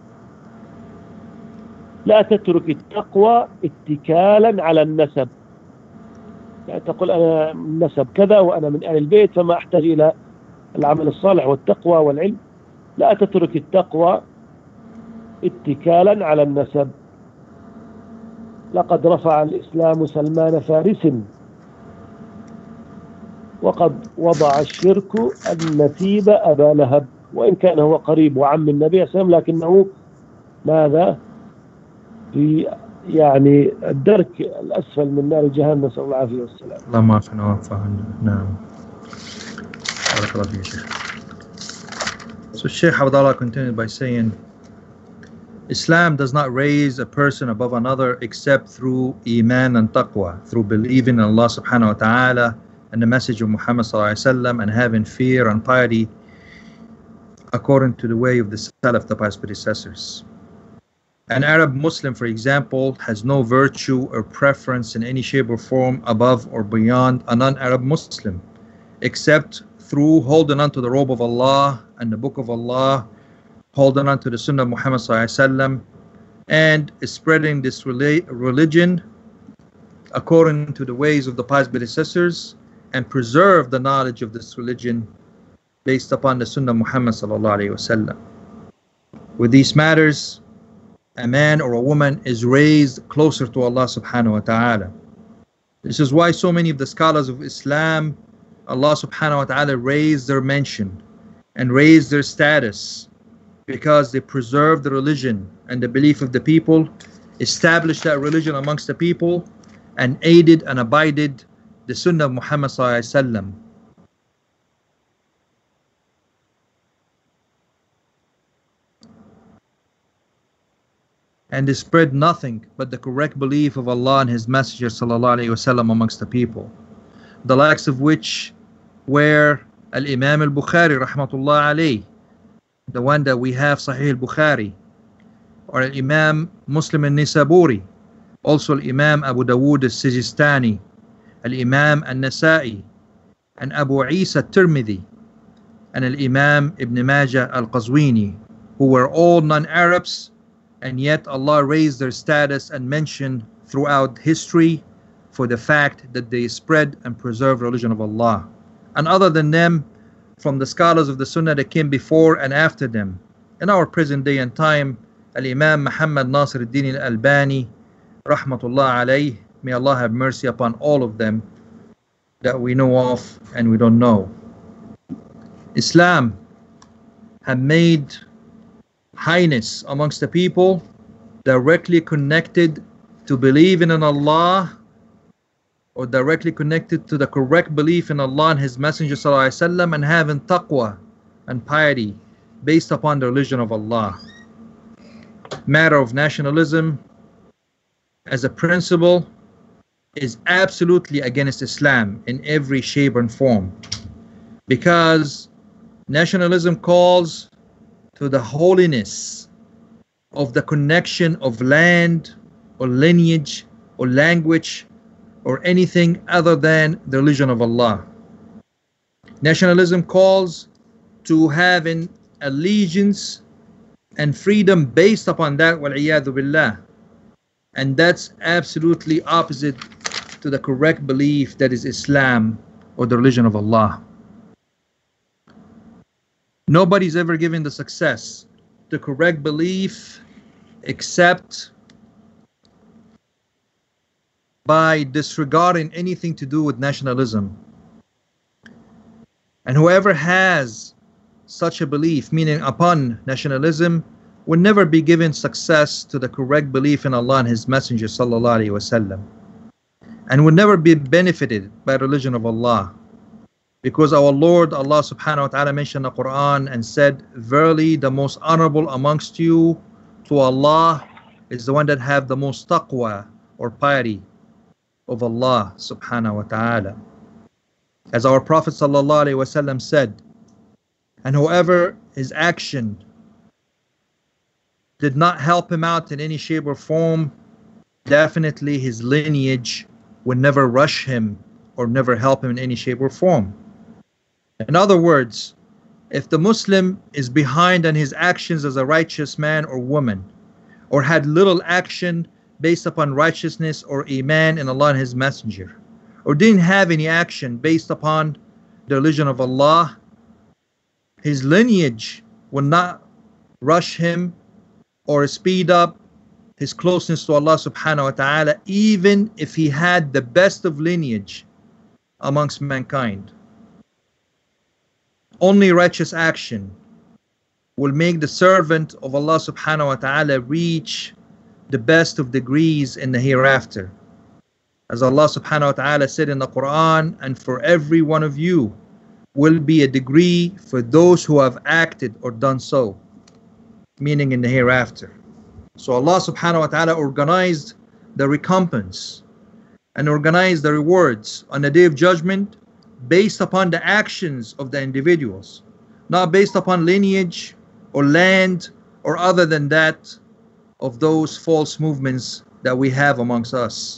لا تترك التقوى اتكالا على النسب. يعني تقول أنا من نسب كذا وأنا من أهل البيت فما أحتاج إلى العمل الصالح والتقوى والعلم. لا تترك التقوى اتكالا على النسب. لقد رفع الإسلام سلمان فارس، وقد وضع الشرك النسيب أبا لهب. وإن كان هو قريب وعم النبي صلى الله عليه وسلم، لكنه ماذا في يعني الدرك الأسفل من نار جهنم، نسأل الله العافية والسلام. اللهم عافنا وعافنا. نعم. بارك الله فيك شيخ. So Sheikh Abdullah continued by saying, Islam does not raise a person above another except through iman and taqwa, through believing in Allah subhanahu wa ta'ala and the message of Muhammad sallallahu alaihi wasallam, and having fear and piety according to the way of the Salaf, the past predecessors. An Arab Muslim, for example, has no virtue or preference in any shape or form above or beyond a non-Arab Muslim, except through holding on to the robe of Allah and the book of Allah, holding on to the Sunnah of Muhammad sallallahu alaihi wasallam, and spreading this religion according to the ways of the past predecessors, and preserve the knowledge of this religion based upon the Sunnah of Muhammad sallallahu alaihi wasallam. With these matters, a man or a woman is raised closer to Allah subhanahu wa ta'ala. This is why so many of the scholars of Islam, Allah subhanahu wa ta'ala raised their mention and raised their status, because they preserved the religion and the belief of the people, established that religion amongst the people, and aided and abided the Sunnah of Muhammad sallallahu alaihi wasallam. And they spread nothing but the correct belief of Allah and His Messenger sallallahu alaihi wasallam amongst the people, the likes of which where Al-Imam al-Bukhari rahmatullah alayh, the one that we have Sahih al-Bukhari, or Al-Imam Muslim al-Nisaburi, also Al-Imam Abu Dawood al-Sijistani, Al-Imam al-Nasa'i, and Abu Isa al-Tirmidhi, and Al-Imam Ibn Majah al-Qazwini, who were all non-Arabs, and yet Allah raised their status and mentioned throughout history for the fact that they spread and preserved the religion of Allah. And other than them, from the scholars of the Sunnah that came before and after them, in our present day and time, Al-Imam Muhammad Nasir al-Din al-Albani, rahmatullah alayh, may Allah have mercy upon all of them that we know of and we don't know. Islam have made highness amongst the people directly connected to believing in Allah, or directly connected to the correct belief in Allah and His Messenger ﷺ, and having taqwa and piety based upon the religion of Allah. Matter of nationalism as a principle is absolutely against Islam in every shape and form, because nationalism calls to the holiness of the connection of land or lineage or language or anything other than the religion of Allah. Nationalism calls to having allegiance and freedom based upon that, wal-iyadhu billah. And that's absolutely opposite to the correct belief that is Islam or the religion of Allah. Nobody's ever given the success, the correct belief, except by disregarding anything to do with nationalism. And whoever has such a belief, meaning upon nationalism, will never be given success to the correct belief in Allah and His Messenger sallallahu alaihi wasallam, and will never be benefited by the religion of Allah. Because our Lord Allah subhanahu wa ta'ala mentioned in the Quran and said, verily the most honorable amongst you to Allah is the one that have the most taqwa or piety of Allah subhanahu wa ta'ala. As our Prophet sallallahu alaihi wasallam said, and whoever his action did not help him out in any shape or form, definitely his lineage would never rush him or never help him in any shape or form. In other words, if the Muslim is behind on his actions as a righteous man or woman, or had little action based upon righteousness or iman in Allah and His Messenger, or didn't have any action based upon the religion of Allah, his lineage will not rush him or speed up his closeness to Allah subhanahu wa ta'ala, even if he had the best of lineage amongst mankind. Only righteous action will make the servant of Allah subhanahu wa ta'ala reach the best of degrees in the hereafter. As Allah subhanahu wa ta'ala said in the Quran, and for every one of you will be a degree for those who have acted or done so, meaning in the hereafter. So Allah subhanahu wa ta'ala organized the recompense and organized the rewards on the Day of Judgment based upon the actions of the individuals, not based upon lineage or land or other than that of those false movements that we have amongst us.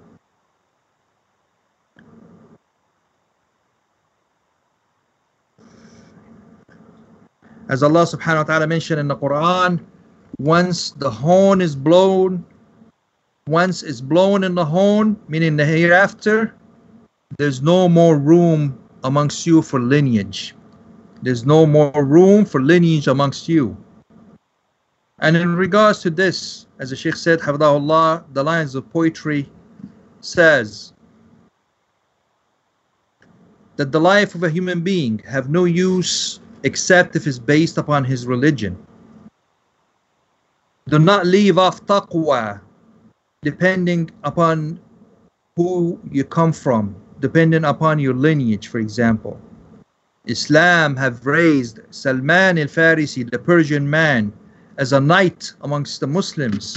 As Allah subhanahu wa ta'ala mentioned in the Quran, once the horn is blown, once it's blown in the horn, meaning the hereafter, there's no more room amongst you for lineage. There's no more room for lineage amongst you. And in regards to this, as the Shaykh said, Hafidahullah, the lines of poetry says that the life of a human being have no use except if it's based upon his religion. Do not leave off taqwa depending upon who you come from, depending upon your lineage, for example. Islam have raised Salman al-Farisi, the Persian man, as a knight amongst the Muslims,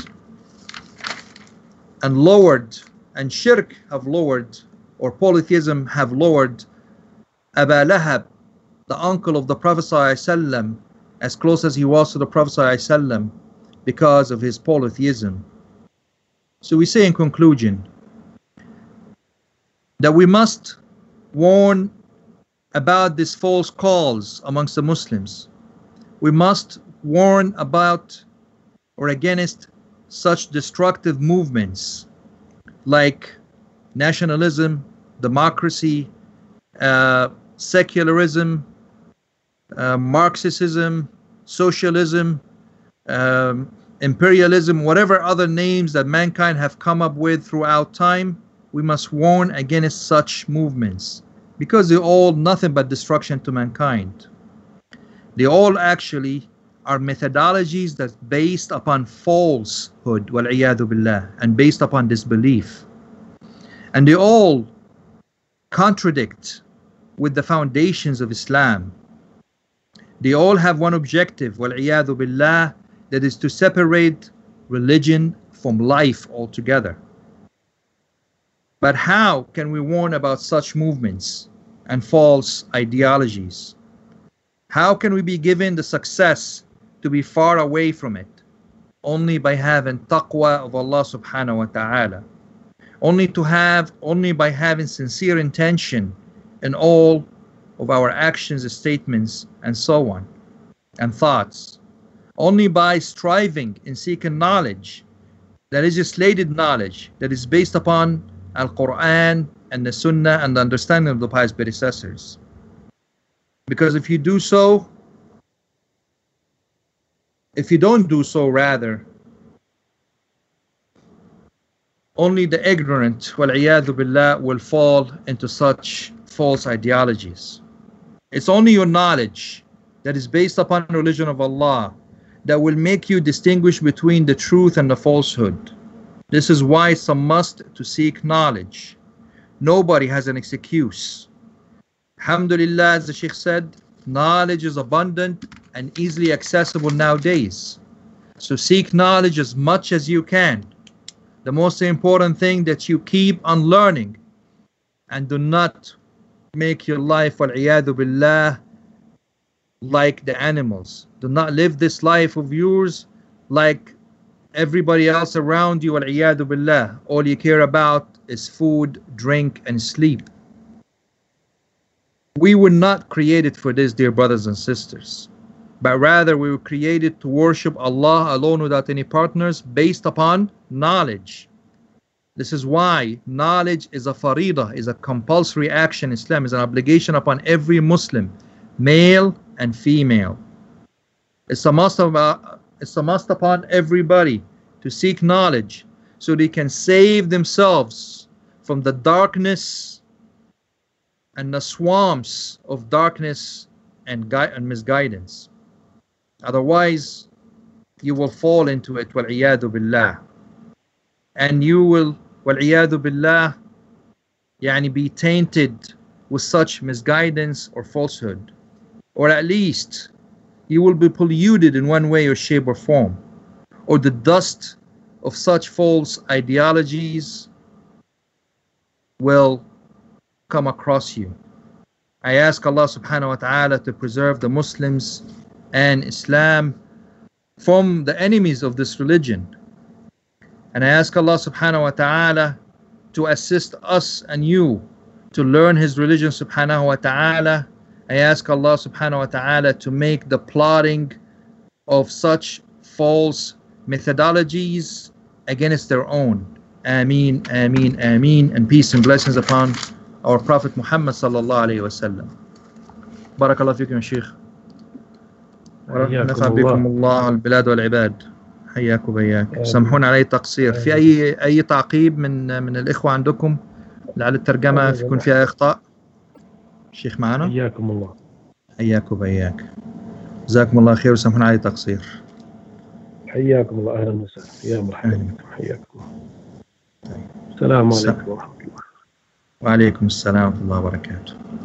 and lowered, and shirk have lowered, or polytheism have lowered Aba Lahab, the uncle of the Prophet ﷺ, as close as he was to the Prophet ﷺ, because of his polytheism. So we say in conclusion that we must warn about these false calls amongst the Muslims. We must warn about or against such destructive movements like nationalism, democracy, secularism, Marxism, socialism, imperialism, whatever other names that mankind have come up with throughout time. We must warn against such movements because they're all nothing but destruction to mankind. They all actually are methodologies that's based upon falsehood, wal-iyadhu billah, and based upon disbelief. And they all contradict with the foundations of Islam. They all have one objective, wal-iyadhu billah, that is to separate religion from life altogether. But how can we warn about such movements and false ideologies? How can we be given the success to be far away from it? Only by having taqwa of Allah subhanahu wa ta'ala. Only by having sincere intention in all of our actions, statements, and so on, and thoughts. Only by striving in seeking knowledge, that is legislated knowledge, that is based upon Al-Quran and the Sunnah and the understanding of the pious predecessors. Because if you don't do so rather, only the ignorant, wal-iyadhu billah, will fall into such false ideologies. It's only your knowledge that is based upon the religion of Allah that will make you distinguish between the truth and the falsehood. This is why it's a must to seek knowledge. Nobody has an excuse. Alhamdulillah, as the Sheikh said, knowledge is abundant and easily accessible nowadays. So seek knowledge as much as you can. The most important thing that you keep on learning, and do not make your life, wal-iyadhu billah, like the animals. Do not live this life of yours like everybody else around you, wal-iyadhu billah. All you care about is food, drink, and sleep. We were not created for this, dear brothers and sisters, but rather we were created to worship Allah alone without any partners, based upon knowledge. This is why knowledge is a faridah, is a compulsory action in Islam, is an obligation upon every Muslim, male and female. It's a must upon everybody to seek knowledge so they can save themselves from the darkness and the swamps of darkness and misguidance. Otherwise, you will fall into it, wal-iyadhu billah. And you will, wal-iyadhu billah, be tainted with such misguidance or falsehood. Or at least, you will be polluted in one way or shape or form. Or the dust of such false ideologies will come across you. I ask Allah subhanahu wa ta'ala to preserve the Muslims and Islam from the enemies of this religion. And I ask Allah subhanahu wa ta'ala to assist us and you to learn His religion subhanahu wa ta'ala. I ask Allah subhanahu wa ta'ala to make the plotting of such false methodologies against their own. Ameen, ameen, ameen. And peace and blessings upon our Prophet Muhammad sallallahu alayhi wa sallam. Barakallahu fikum ya Shaykh. ونفع بكم الله البلاد والعباد. حياكم وبياك. سامحونا علي التقصير. في أي تعقيب من الإخوة عندكم لعل الترجمة يكون فيها أخطاء؟ شيخ معنا؟ حياكم الله. حياكم وبياك. جزاكم الله خير وسامحونا علي التقصير. حياكم الله، أهلا وسهلا، يا مرحبا بكم، حياكم الله. السلام عليكم ورحمة الله. وعليكم السلام ورحمة الله وبركاته.